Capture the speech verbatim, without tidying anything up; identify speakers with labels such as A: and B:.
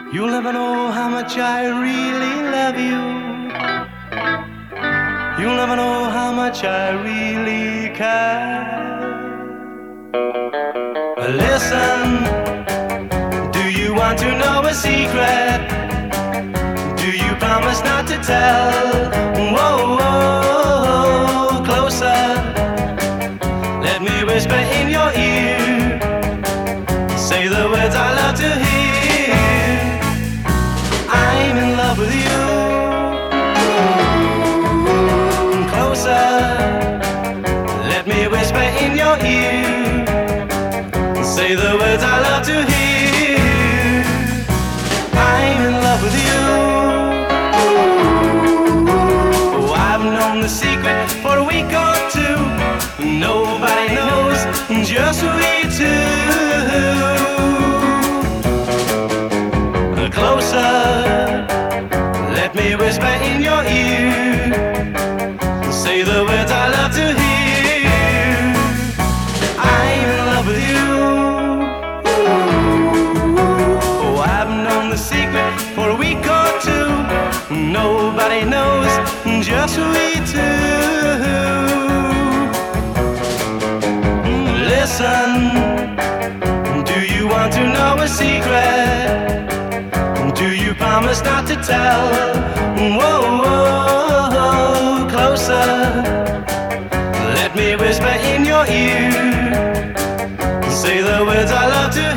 A: You'll never know how much I really love you. You'll never know how much I really care. Listen, do you want to know a secret? Do you promise not to tell? Whoa, whoa, closer. Let me whisper in your ear. Say the words I love to hear. I'm in love with you. Closer. Let me whisper in your ear. Say the words I love to hear. I'm in love with you. Oh, I've known the secret for a week or two. Nobody knows, just we two. Closer, let me whisper in your ear. Say the words I love to hear. I'm in love with you. Oh, I've known the secret for a week or two. Nobody knows, just we two. Listen, do you want to know a secret? Do you promise not to tell? Whoa, whoa, closer. Let me whisper in your ear. Say the words I love to